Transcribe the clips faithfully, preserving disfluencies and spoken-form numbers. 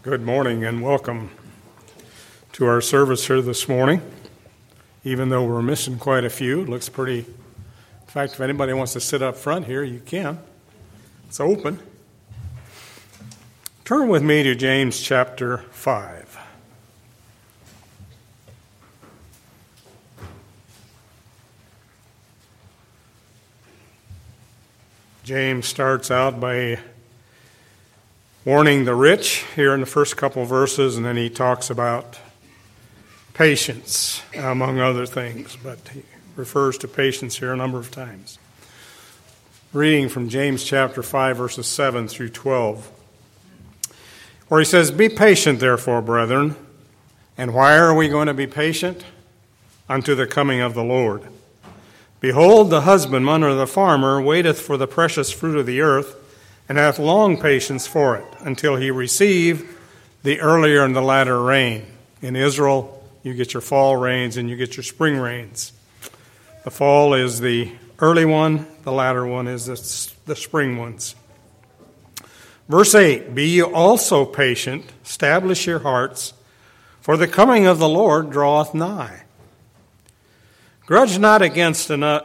Good morning and welcome to our service here this morning. Even though we're missing quite a few, it looks pretty. In fact, if anybody wants to sit up front here, you can. It's open. Turn with me to James chapter five. James starts out by warning the rich here in the first couple of verses, and then he talks about patience, among other things, but he refers to patience here a number of times. Reading from James chapter five, verses seven through twelve, where he says, "Be patient, therefore, brethren." And why are we going to be patient? Unto the coming of the Lord. "Behold, the husbandman or the farmer waiteth for the precious fruit of the earth, and hath long patience for it, until he receive the earlier and the latter rain." In Israel, you get your fall rains and you get your spring rains. The fall is the early one, the latter one is the, the spring ones. Verse eight, "Be ye also patient, establish your hearts, for the coming of the Lord draweth nigh. Grudge not against another.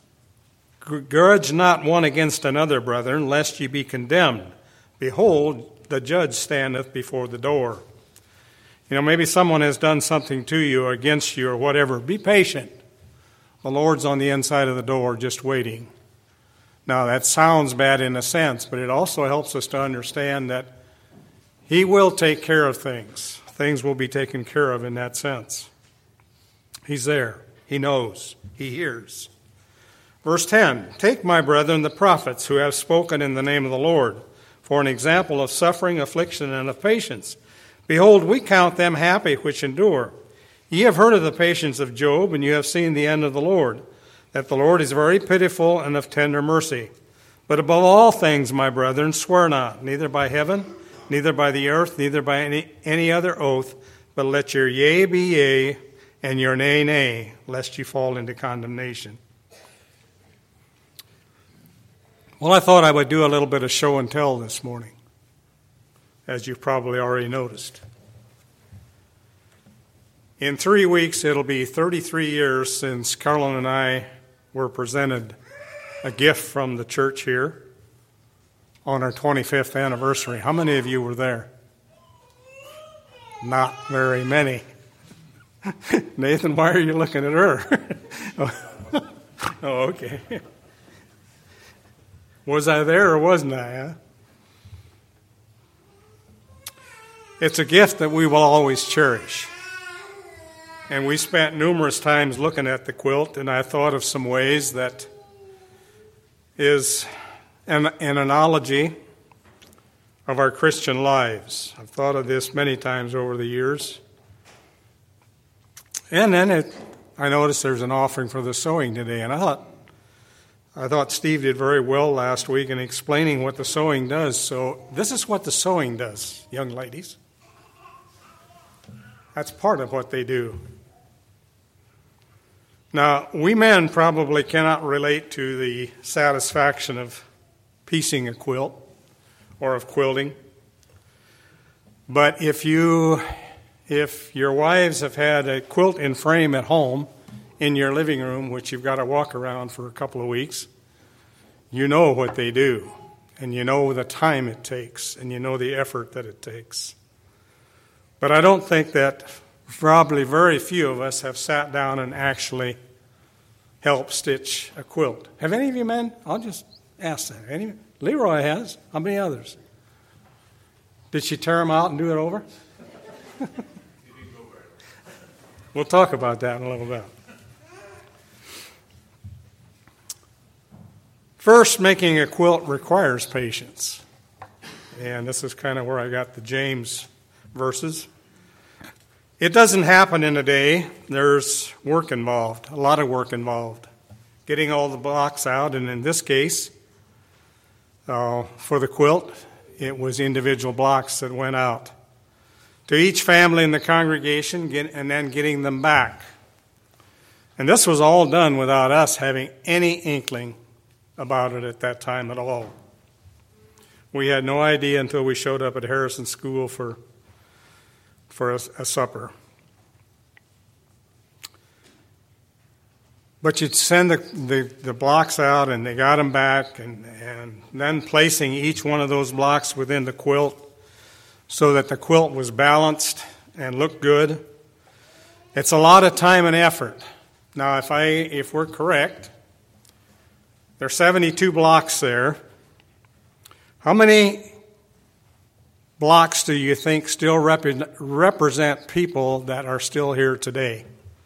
Grudge not one against another, brethren, lest ye be condemned. Behold, the judge standeth before the door." You know, maybe someone has done something to you or against you or whatever. Be patient. The Lord's on the inside of the door just waiting. Now, that sounds bad in a sense, but it also helps us to understand that He will take care of things. Things will be taken care of in that sense. He's there. He knows. He hears. Verse ten, "Take, my brethren, the prophets who have spoken in the name of the Lord, for an example of suffering, affliction, and of patience. Behold, we count them happy which endure. Ye have heard of the patience of Job, and you have seen the end of the Lord, that the Lord is very pitiful and of tender mercy. But above all things, my brethren, swear not, neither by heaven, neither by the earth, neither by any, any other oath, but let your yea be yea, and your nay, nay, lest you fall into condemnation." Well, I thought I would do a little bit of show and tell this morning, as you've probably already noticed. In three weeks, it'll be thirty-three years since Carolyn and I were presented a gift from the church here on our twenty-fifth anniversary. How many of you were there? Not very many. Nathan, why are you looking at her? Oh, okay. Was I there or wasn't I? Huh? It's a gift that we will always cherish. And we spent numerous times looking at the quilt, and I thought of some ways that is an, an analogy of our Christian lives. I've thought of this many times over the years. And then it, I noticed there's an offering for the sewing today, and I thought, I thought Steve did very well last week in explaining what the sewing does. So this is what the sewing does, young ladies. That's part of what they do. Now, we men probably cannot relate to the satisfaction of piecing a quilt or of quilting. But if you, if your wives have had a quilt in frame at home, in your living room, which you've got to walk around for a couple of weeks, you know what they do, and you know the time it takes, and you know the effort that it takes. But I don't think that probably very few of us have sat down and actually helped stitch a quilt. Have any of you men? I'll just ask that. Any? Leroy has. How many others? Did she tear them out and do it over? We'll talk about that in a little bit. First, making a quilt requires patience. And this is kind of where I got the James verses. It doesn't happen in a day. There's work involved, a lot of work involved. Getting all the blocks out, and in this case, uh, for the quilt, it was individual blocks that went out to each family in the congregation, get, and then getting them back. And this was all done without us having any inkling about it at that time at all. We had no idea until we showed up at Harrison School for for a, a supper. But you'd send the, the, the blocks out, and they got them back, and, and then placing each one of those blocks within the quilt so that the quilt was balanced and looked good. It's a lot of time and effort. Now, if I if we're correct, there are seventy-two blocks there. How many blocks do you think still rep- represent people that are still here today?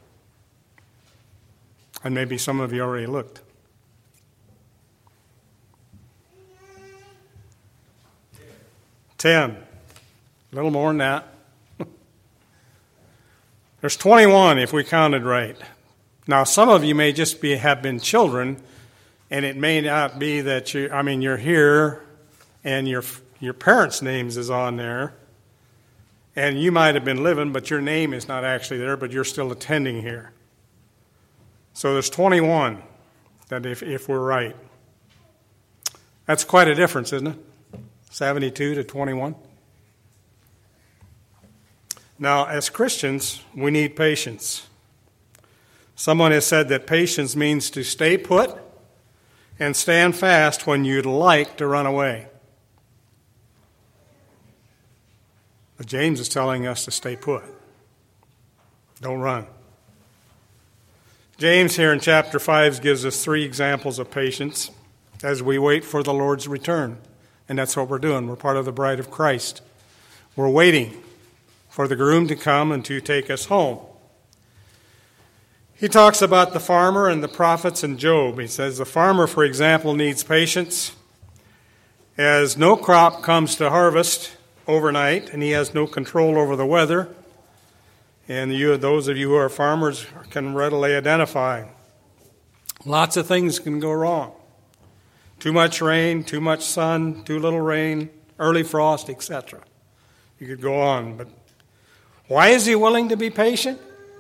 And maybe some of you already looked. Ten. A little more than that. There's twenty-one if we counted right. Now, some of you may just be have been children, and it may not be that you, I mean, you're here, and your your parents' names is on there, and you might have been living, but your name is not actually there, but you're still attending here. So there's twenty-one, that if, if we're right. That's quite a difference, isn't it? seventy-two to twenty-one. Now, as Christians, we need patience. Someone has said that patience means to stay put and stand fast when you'd like to run away. But James is telling us to stay put. Don't run. James here in chapter five gives us three examples of patience as we wait for the Lord's return. And that's what we're doing. We're part of the bride of Christ. We're waiting for the groom to come and to take us home. He talks about the farmer and the prophets and Job. He says the farmer, for example, needs patience as no crop comes to harvest overnight, and he has no control over the weather. And you, those of you who are farmers can readily identify. Lots of things can go wrong. Too much rain, too much sun, too little rain, early frost, et cetera. You could go on, but why is he willing to be patient?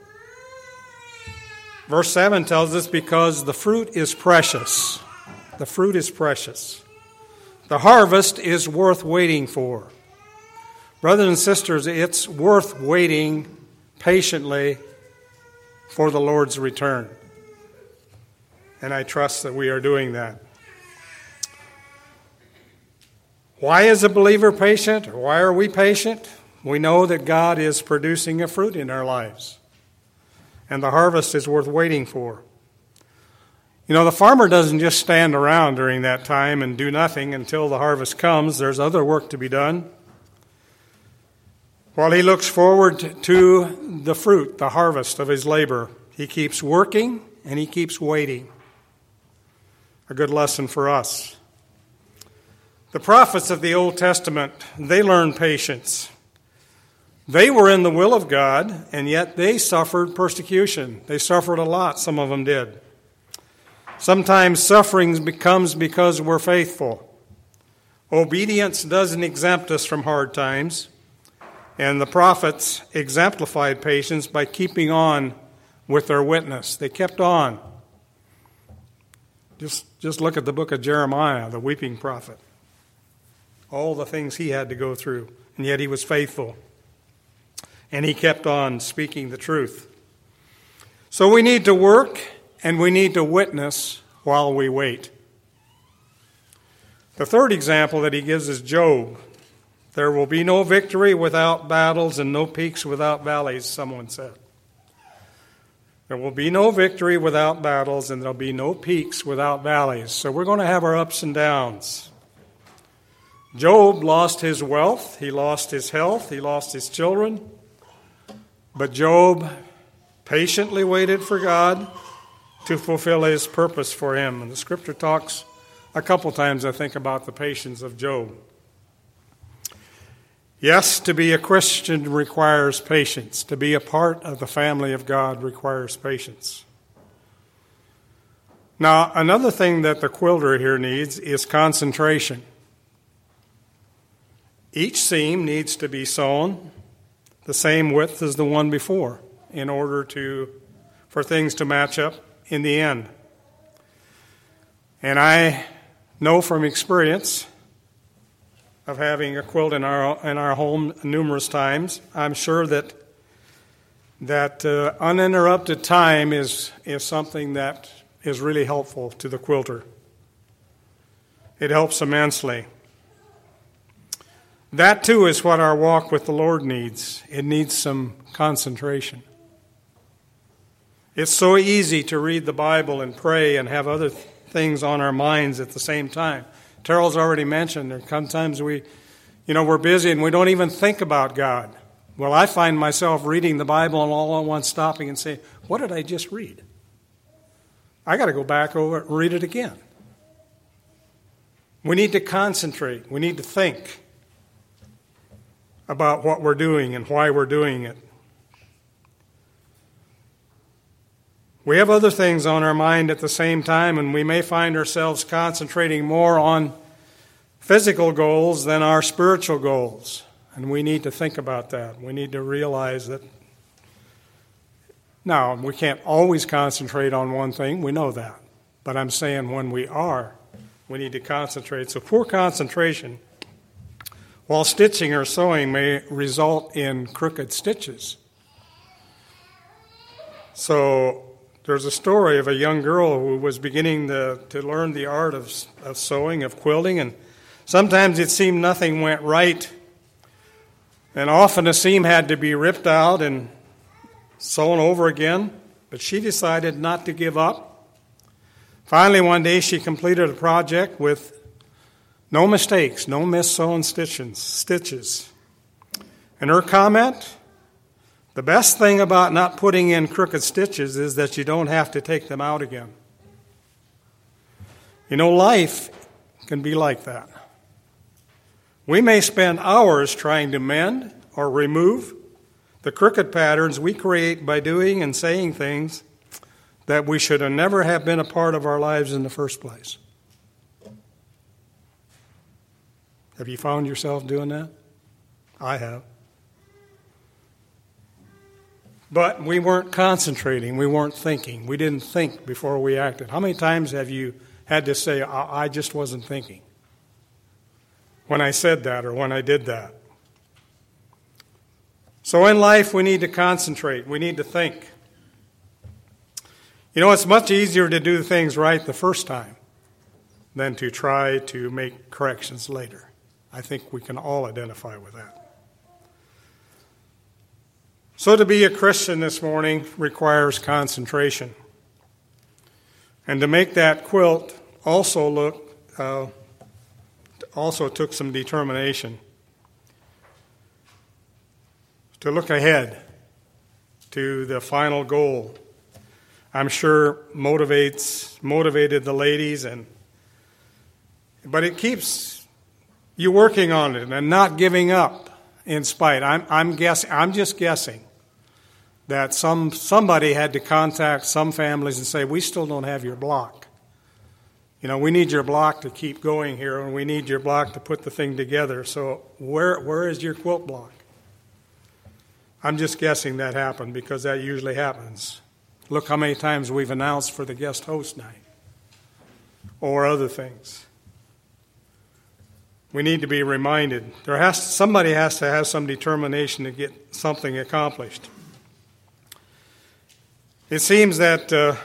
Verse seven tells us because the fruit is precious. The fruit is precious. The harvest is worth waiting for. Brothers and sisters, it's worth waiting patiently for the Lord's return. And I trust that we are doing that. Why is a believer patient? Or why are we patient? We know that God is producing a fruit in our lives. And the harvest is worth waiting for. You know, the farmer doesn't just stand around during that time and do nothing until the harvest comes. There's other work to be done. While he looks forward to the fruit, the harvest of his labor, he keeps working and he keeps waiting. A good lesson for us. The prophets of the Old Testament, they learned patience. They were in the will of God, and yet they suffered persecution. They suffered a lot, some of them did. Sometimes suffering becomes because we're faithful. Obedience doesn't exempt us from hard times. And the prophets exemplified patience by keeping on with their witness. They kept on. Just, just look at the book of Jeremiah, the weeping prophet. All the things he had to go through, and yet he was faithful. And he kept on speaking the truth. So we need to work, and we need to witness while we wait. The third example that he gives is Job. There will be no victory without battles and no peaks without valleys, someone said. There will be no victory without battles and there will be no peaks without valleys. So we're going to have our ups and downs. Job lost his wealth, he lost his health, he lost his children. But Job patiently waited for God to fulfill his purpose for him. And the scripture talks a couple times, I think, about the patience of Job. Yes, to be a Christian requires patience. To be a part of the family of God requires patience. Now, another thing that the quilter here needs is concentration. Each seam needs to be sewn the same width as the one before in order to for things to match up in the end. And I know from experience of having a quilt in our in our home numerous times. I'm sure that that uh, uninterrupted time is is something that is really helpful to the quilter. It helps immensely. That too is what our walk with the Lord needs. It needs some concentration. It's so easy to read the Bible and pray and have other th- things on our minds at the same time. Terrell's already mentioned that sometimes we, you know, we're busy and we don't even think about God. Well, I find myself reading the Bible and all at once stopping and saying, what did I just read? I got to go back over it and read it again. We need to concentrate. We need to think about what we're doing and why we're doing it. We have other things on our mind at the same time, and we may find ourselves concentrating more on physical goals than our spiritual goals. And we need to think about that. We need to realize that. Now, we can't always concentrate on one thing. We know that. But I'm saying when we are, we need to concentrate. So poor concentration while stitching or sewing may result in crooked stitches. So there's a story of a young girl who was beginning to, to learn the art of, of sewing, of quilting, and sometimes it seemed nothing went right. And often a seam had to be ripped out and sewn over again, but she decided not to give up. Finally, one day she completed a project with no mistakes, no mis-sewn stitches. And her comment, the best thing about not putting in crooked stitches is that you don't have to take them out again. You know, life can be like that. We may spend hours trying to mend or remove the crooked patterns we create by doing and saying things that we should have never have been a part of our lives in the first place. Have you found yourself doing that? I have. But we weren't concentrating. We weren't thinking. We didn't think before we acted. How many times have you had to say, I, I just wasn't thinking when I said that or when I did that? So in life, we need to concentrate. We need to think. You know, it's much easier to do things right the first time than to try to make corrections later. I think we can all identify with that. So to be a Christian this morning requires concentration. And to make that quilt also look, uh, also took some determination. To look ahead to the final goal, I'm sure motivates motivated the ladies, and but it keeps you working on it and not giving up in spite. I'm I'm guessing. I'm just guessing that some somebody had to contact some families and say, "We still don't have your block. You know, we need your block to keep going here, and we need your block to put the thing together. So where where is your quilt block?" I'm just guessing that happened because that usually happens. Look how many times we've announced for the guest host night or other things. We need to be reminded. There has to, somebody has to have some determination to get something accomplished. It seems that uh,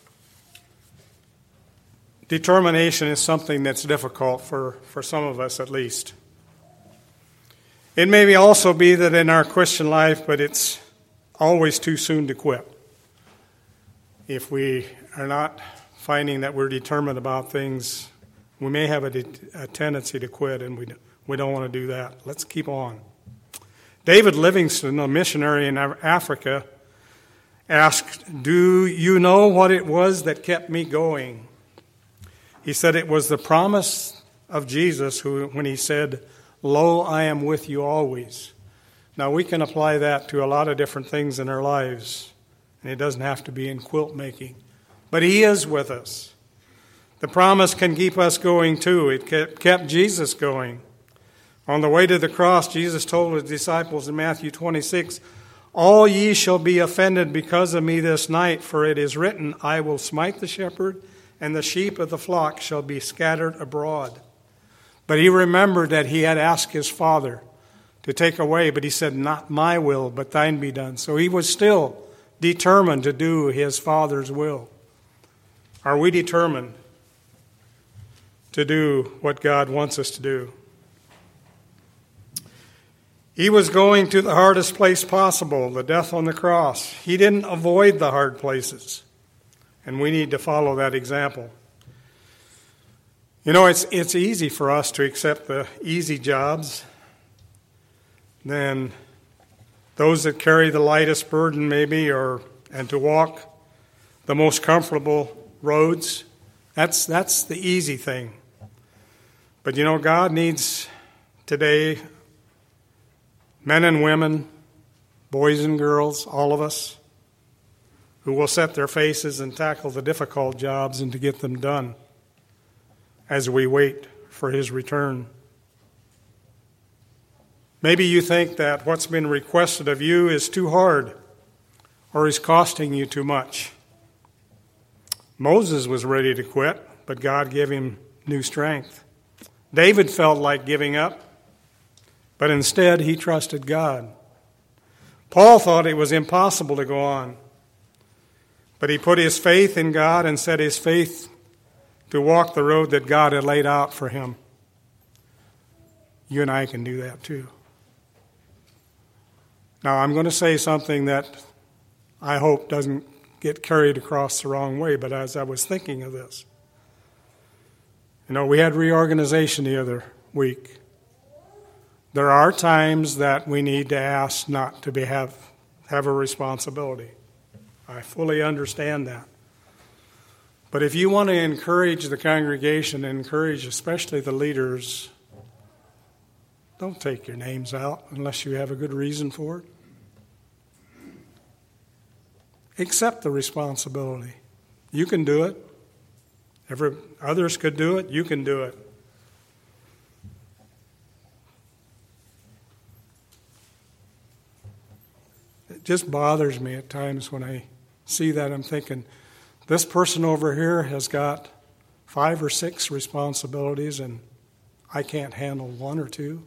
determination is something that's difficult for, for some of us at least. It may also be that in our Christian life, but it's always too soon to quit. If we are not finding that we're determined about things, we may have a, de- a tendency to quit, and we, we don't want to do that. Let's keep on. David Livingstone, a missionary in Africa, asked, "Do you know what it was that kept me going?" He said it was the promise of Jesus who, when he said, "Lo, I am with you always." Now, we can apply that to a lot of different things in our lives, and it doesn't have to be in quilt making. But he is with us. The promise can keep us going too. It kept Jesus going. On the way to the cross, Jesus told his disciples in Matthew twenty-six, "All ye shall be offended because of me this night, for it is written, I will smite the shepherd, and the sheep of the flock shall be scattered abroad." But he remembered that he had asked his Father to take away, but he said, not my will, but thine be done. So he was still determined to do his Father's will. Are we determined to do what God wants us to do? He was going to the hardest place possible, the death on the cross. He didn't avoid the hard places, and we need to follow that example. You know, it's it's easy for us to accept the easy jobs than those that carry the lightest burden, maybe, or and to walk the most comfortable roads. That's that's the easy thing. But you know, God needs today men and women, boys and girls, all of us, who will set their faces and tackle the difficult jobs and to get them done as we wait for his return. Maybe you think that what's been requested of you is too hard or is costing you too much. Moses was ready to quit, but God gave him new strength. David felt like giving up, but instead he trusted God. Paul thought it was impossible to go on, but he put his faith in God and set his faith to walk the road that God had laid out for him. You and I can do that too. Now, I'm going to say something that I hope doesn't get carried across the wrong way, but as I was thinking of this, you know, we had reorganization the other week. There are times that we need to ask not to be have, have a responsibility. I fully understand that. But if you want to encourage the congregation, encourage especially the leaders, don't take your names out unless you have a good reason for it. Accept the responsibility. You can do it. Every, others could do it. You can do it. It just bothers me at times when I see that. I'm thinking, this person over here has got five or six responsibilities and I can't handle one or two.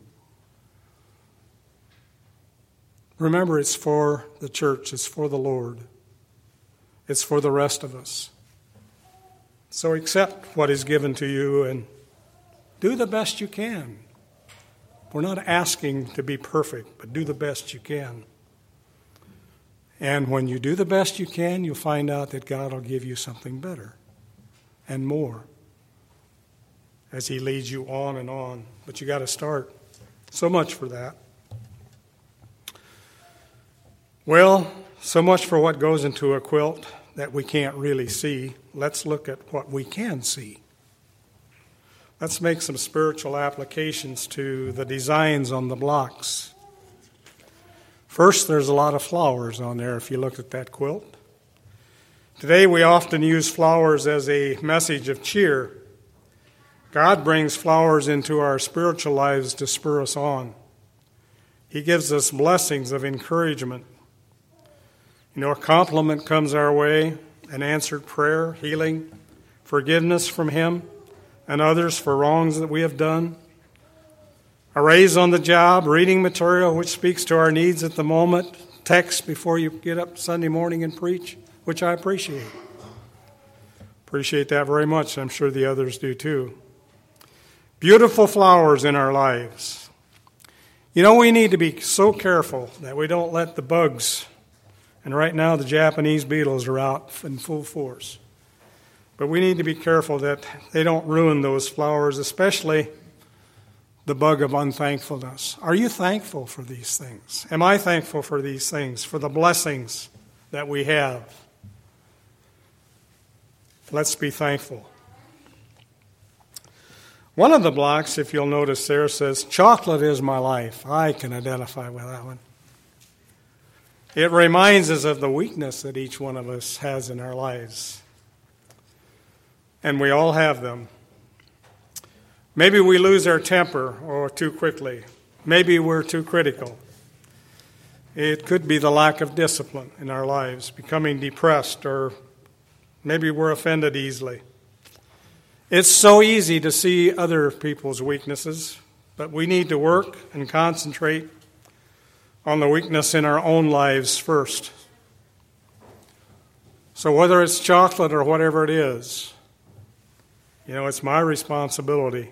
Remember, it's for the church. It's for the Lord. It's for the rest of us. So accept what is given to you and do the best you can. We're not asking to be perfect, but do the best you can. And when you do the best you can, you'll find out that God will give you something better and more as he leads you on and on. But you got to start. So much for that. Well, so much for what goes into a quilt that we can't really see. Let's look at what we can see. Let's make some spiritual applications to the designs on the blocks. First, there's a lot of flowers on there if you look at that quilt. Today, we often use flowers as a message of cheer. God brings flowers into our spiritual lives to spur us on. He gives us blessings of encouragement. You know, a compliment comes our way, an answered prayer, healing, forgiveness from him and others for wrongs that we have done. A raise on the job, reading material which speaks to our needs at the moment, text before you get up Sunday morning and preach, which I appreciate. Appreciate that very much. I'm sure the others do too. Beautiful flowers in our lives. You know, we need to be so careful that we don't let the bugs, and right now the Japanese beetles are out in full force. But we need to be careful that they don't ruin those flowers, especially the bug of unthankfulness. Are you thankful for these things? Am I thankful for these things, for the blessings that we have? Let's be thankful. One of the blocks, if you'll notice there, says, chocolate is my life. I can identify with that one. It reminds us of the weakness that each one of us has in our lives. And we all have them. Maybe we lose our temper or too quickly. Maybe we're too critical. It could be the lack of discipline in our lives, becoming depressed, or maybe we're offended easily. It's so easy to see other people's weaknesses, but we need to work and concentrate on the weakness in our own lives first. So whether it's chocolate or whatever it is, you know, it's my responsibility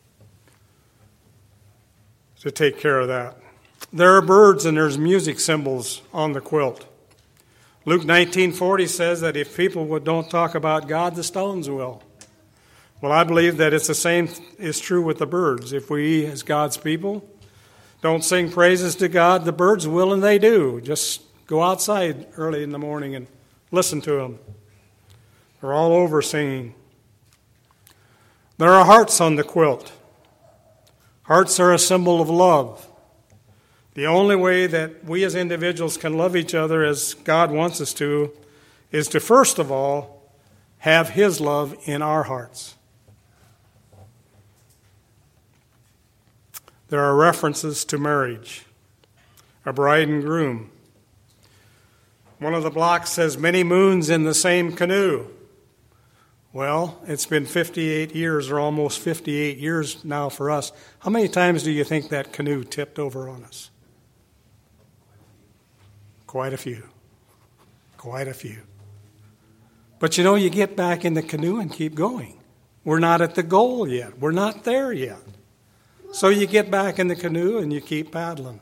to take care of that. There are birds and there's music symbols on the quilt. Luke nineteen forty says that if people don't talk about God, the stones will. Well, I believe that it's the same is true with the birds. If we, as God's people, don't sing praises to God, the birds will, and they do. Just go outside early in the morning and listen to them. They're all over singing. There are hearts on the quilt. Hearts are a symbol of love. The only way that we as individuals can love each other as God wants us to is to, first of all, have His love in our hearts. There are references to marriage, a bride and groom. One of the blocks says, many moons in the same canoe. Well, it's been fifty-eight years, or almost fifty-eight years now for us. How many times do you think that canoe tipped over on us? Quite a few. Quite a few. But you know, you get back in the canoe and keep going. We're not at the goal yet. We're not there yet. So you get back in the canoe and you keep paddling.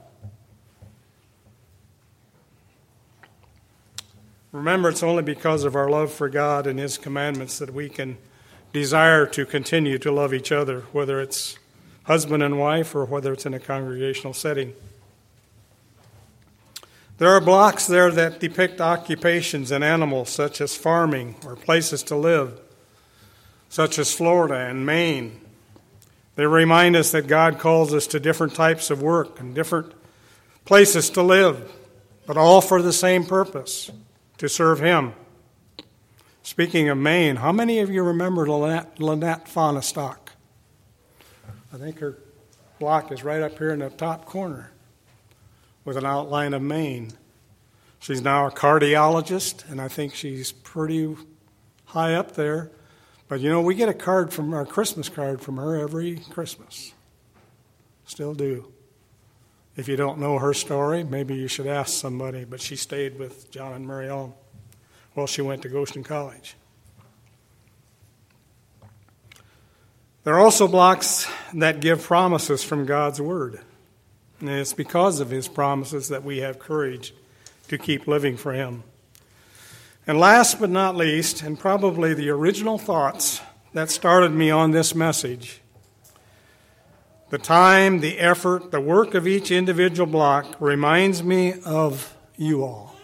Remember, it's only because of our love for God and His commandments that we can desire to continue to love each other, whether it's husband and wife or whether it's in a congregational setting. There are blocks there that depict occupations and animals, such as farming or places to live, such as Florida and Maine. They remind us that God calls us to different types of work and different places to live, but all for the same purpose, to serve Him. Speaking of Maine, how many of you remember Lynette, Lynette Fahnestock? I think her block is right up here in the top corner with an outline of Maine. She's now a cardiologist, and I think she's pretty high up there. But you know, we get a card from our Christmas card from her every Christmas. Still do. If you don't know her story, maybe you should ask somebody, but she stayed with John and Mary Ellen while she went to Goshen College. There are also blocks that give promises from God's Word. And it's because of His promises that we have courage to keep living for Him. And last but not least, and probably the original thoughts that started me on this message, the time, the effort, the work of each individual block reminds me of you all.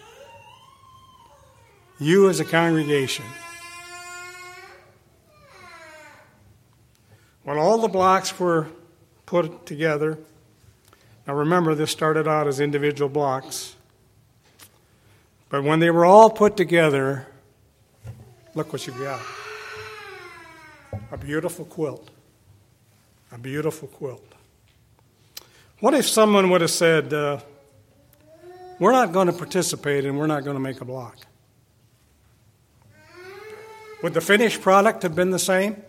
You as a congregation. When all the blocks were put together, now remember this started out as individual blocks, but when they were all put together, look what you got. A beautiful quilt. A beautiful quilt. What if someone would have said, uh, we're not going to participate and we're not going to make a block? Would the finished product have been the same?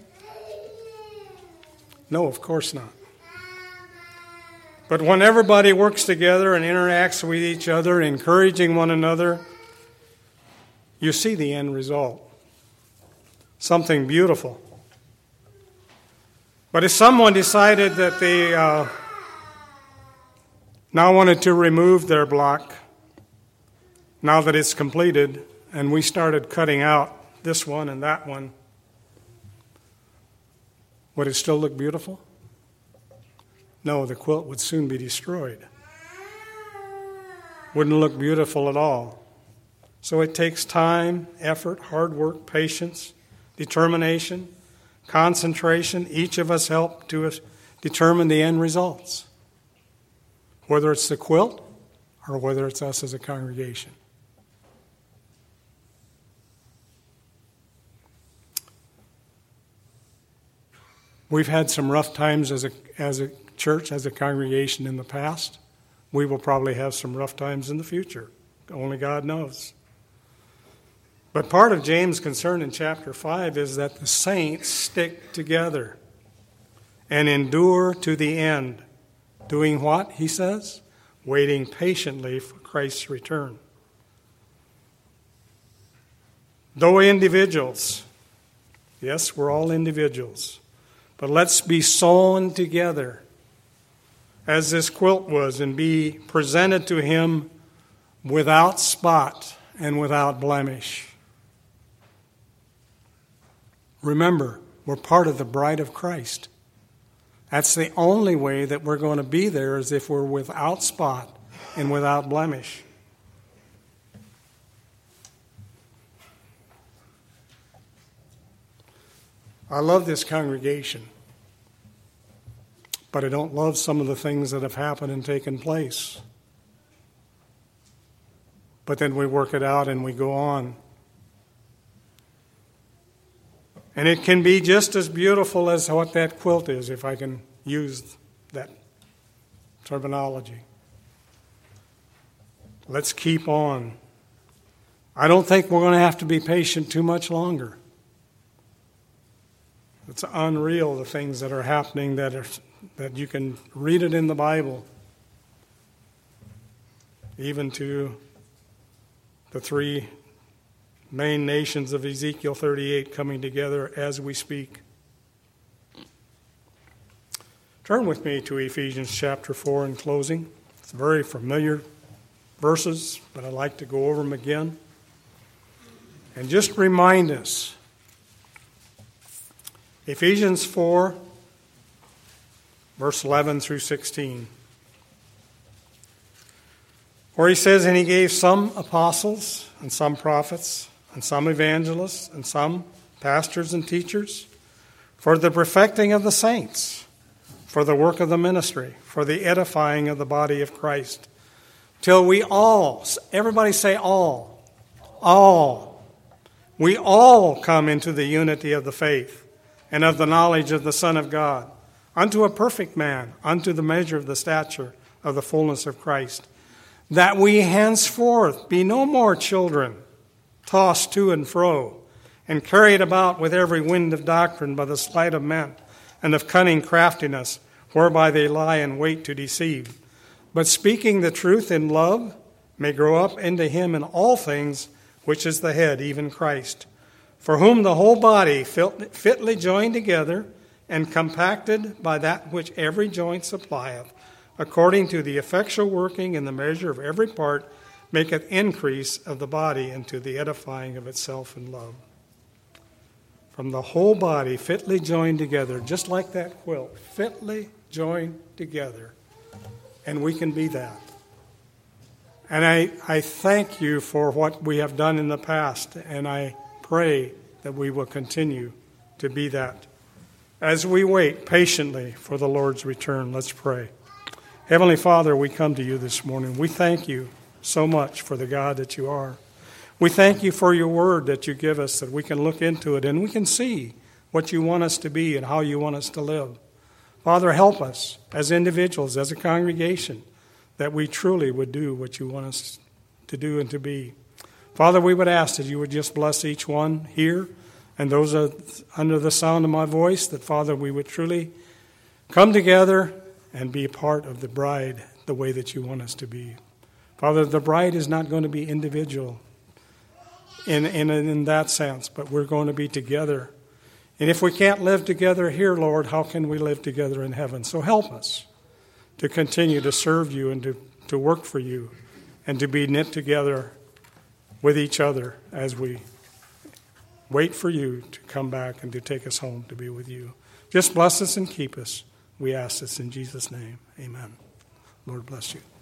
No, of course not. But when everybody works together and interacts with each other, encouraging one another, you see the end result. Something beautiful. But if someone decided that they uh, now wanted to remove their block, now that it's completed, and we started cutting out this one and that one, would it still look beautiful? No, the quilt would soon be destroyed. Wouldn't look beautiful at all. So it takes time, effort, hard work, patience, determination, concentration. Each of us help to determine the end results, whether it's the quilt or whether it's us as a congregation. We've had some rough times as a as a church, as a congregation in the past. We will probably have some rough times in the future. Only God knows. But part of James' concern in chapter five is that the saints stick together and endure to the end. Doing what, he says? Waiting patiently for Christ's return. Though individuals, yes, we're all individuals, but let's be sewn together as this quilt was and be presented to him without spot and without blemish. Remember, we're part of the bride of Christ. That's the only way that we're going to be there, is if we're without spot and without blemish. I love this congregation, but I don't love some of the things that have happened and taken place. But then we work it out and we go on. And it can be just as beautiful as what that quilt is, if I can use that terminology. Let's keep on. I don't think we're going to have to be patient too much longer. It's unreal, the things that are happening, that are that you can read it in the Bible. Even to the three main nations of Ezekiel thirty-eight coming together as we speak. Turn with me to Ephesians chapter four in closing. It's very familiar verses, but I'd like to go over them again. And just remind us, Ephesians four, verse eleven through sixteen. Where he says, "And he gave some apostles, and some prophets, and some evangelists, and some pastors and teachers, for the perfecting of the saints, for the work of the ministry, for the edifying of the body of Christ, till we all," everybody say all, all, "we all come into the unity of the faith and of the knowledge of the Son of God, unto a perfect man, unto the measure of the stature of the fullness of Christ, that we henceforth be no more children, tossed to and fro, and carried about with every wind of doctrine by the sleight of men, and of cunning craftiness, whereby they lie in wait to deceive. But speaking the truth in love, may grow up into him in all things, which is the head, even Christ, for whom the whole body, fitly joined together, and compacted by that which every joint supplieth, according to the effectual working in the measure of every part, maketh increase of the body into the edifying of itself in love." From the whole body fitly joined together, just like that quilt, fitly joined together. And we can be that. And I, I thank you for what we have done in the past, and I pray that we will continue to be that. As we wait patiently for the Lord's return, let's pray. Heavenly Father, we come to you this morning. We thank you so much for the God that you are. We thank you for your word that you give us, that we can look into it and we can see what you want us to be and how you want us to live. Father, help us as individuals, as a congregation, that we truly would do what you want us to do and to be. Father, we would ask that you would just bless each one here and those under the sound of my voice, that, Father, we would truly come together and be a part of the bride the way that you want us to be. Father, the bride is not going to be individual in, in, in that sense, but we're going to be together. And if we can't live together here, Lord, how can we live together in heaven? So help us to continue to serve you and to, to work for you and to be knit together with each other as we wait for you to come back and to take us home to be with you. Just bless us and keep us. We ask this in Jesus' name. Amen. Lord bless you.